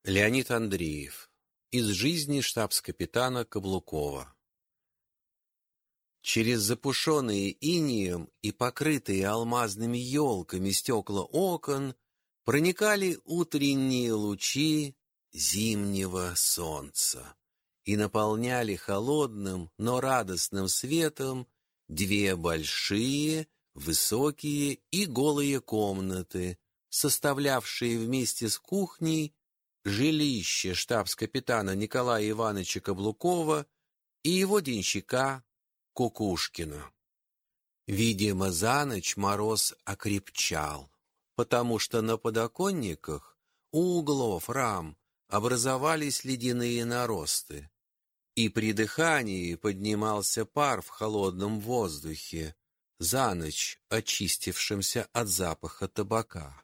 Леонид Андреев. Из жизни штабс-капитана Каблукова. Через запушенные инеем и покрытые алмазными елками стекла окон проникали утренние лучи зимнего солнца и наполняли холодным, но радостным светом две большие, высокие и голые комнаты, составлявшие вместе с кухней жилище штабс-капитана Николая Ивановича Каблукова и его денщика Кукушкина. Видимо, за ночь мороз окрепчал, потому что на подоконниках у углов рам образовались ледяные наросты, и при дыхании поднимался пар в холодном воздухе, за ночь очистившемся от запаха табака.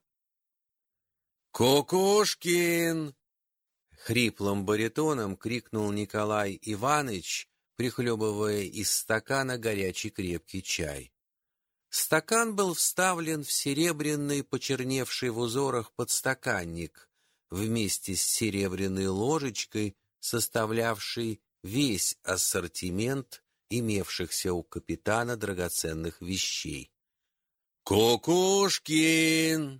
«Кукушкин!» — хриплым баритоном крикнул Николай Иванович, прихлебывая из стакана горячий крепкий чай. Стакан был вставлен в серебряный, почерневший в узорах подстаканник, вместе с серебряной ложечкой, составлявшей весь ассортимент имевшихся у капитана драгоценных вещей. «Кукушкин!»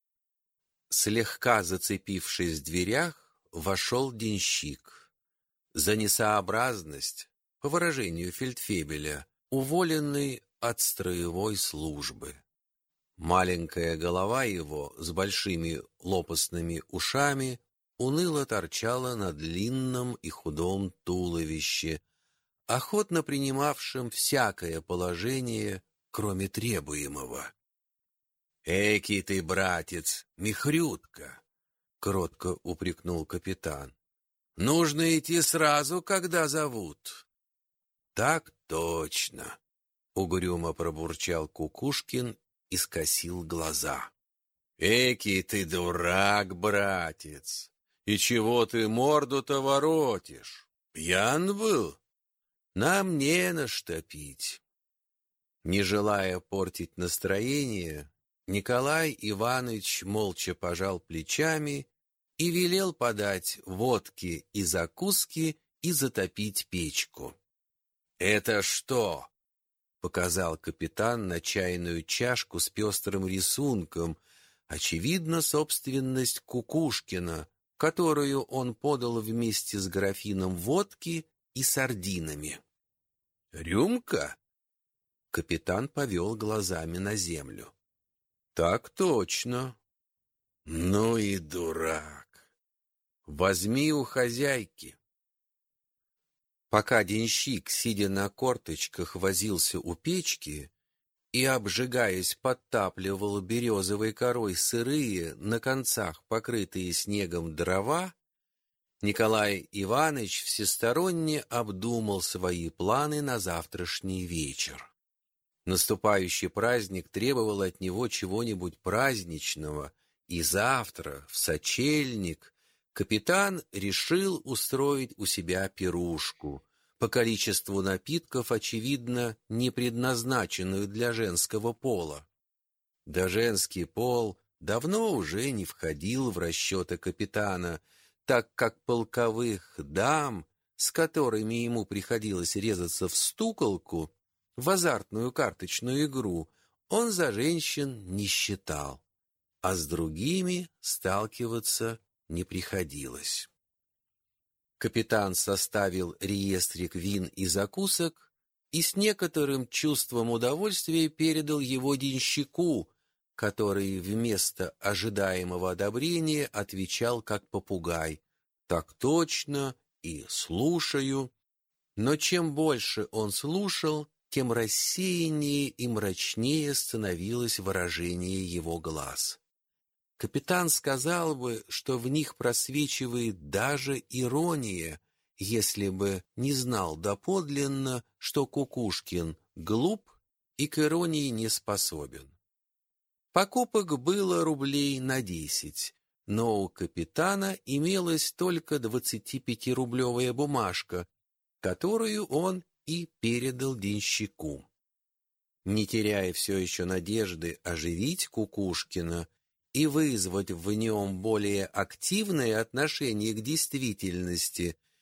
Слегка зацепившись в дверях, вошел денщик. За несообразность, по выражению фельдфебеля, уволенный от строевой службы. Маленькая голова его с большими лопастными ушами уныло торчала на длинном и худом туловище, охотно принимавшем всякое положение, кроме требуемого. «Эки ты, братец, михрютка!» — кротко упрекнул капитан. «Нужно идти сразу, когда зовут». «Так точно!» — угрюмо пробурчал Кукушкин и скосил глаза. «Эки ты дурак, братец! И чего ты морду-то воротишь? Пьян был? Нам не на что пить». Не желая портить настроение, Николай Иванович молча пожал плечами и велел подать водки и закуски и затопить печку. «Это что?» — показал капитан на чайную чашку с пестрым рисунком, очевидно, собственность Кукушкина, которую он подал вместе с графином водки и сардинами. «Рюмка?» — капитан повел глазами на землю. «Так точно». «Ну и дурак! Возьми у хозяйки». Пока денщик, сидя на корточках, возился у печки и, обжигаясь, подтапливал березовой корой сырые, на концах покрытые снегом дрова, Николай Иванович всесторонне обдумал свои планы на завтрашний вечер. Наступающий праздник требовал от него чего-нибудь праздничного, и завтра, в сочельник, капитан решил устроить у себя пирушку, по количеству напитков, очевидно, не предназначенную для женского пола. Да женский пол давно уже не входил в расчеты капитана, так как полковых дам, с которыми ему приходилось резаться в стуколку, в азартную карточную игру, он за женщин не считал, а с другими сталкиваться не приходилось. Капитан составил реестрик вин и закусок и с некоторым чувством удовольствия передал его денщику, который вместо ожидаемого одобрения отвечал как попугай: «Так точно» и «слушаю». Но чем больше он слушал, тем рассеяннее и мрачнее становилось выражение его глаз. Капитан сказал бы, что в них просвечивает даже ирония, если бы не знал доподлинно, что Кукушкин глуп и к иронии не способен. Покупок было рублей на 10, но у капитана имелась только 25-рублевая бумажка, которую он и передал денщику. Не теряя все еще надежды оживить Кукушкина и вызвать в нем более активное отношение к действительности,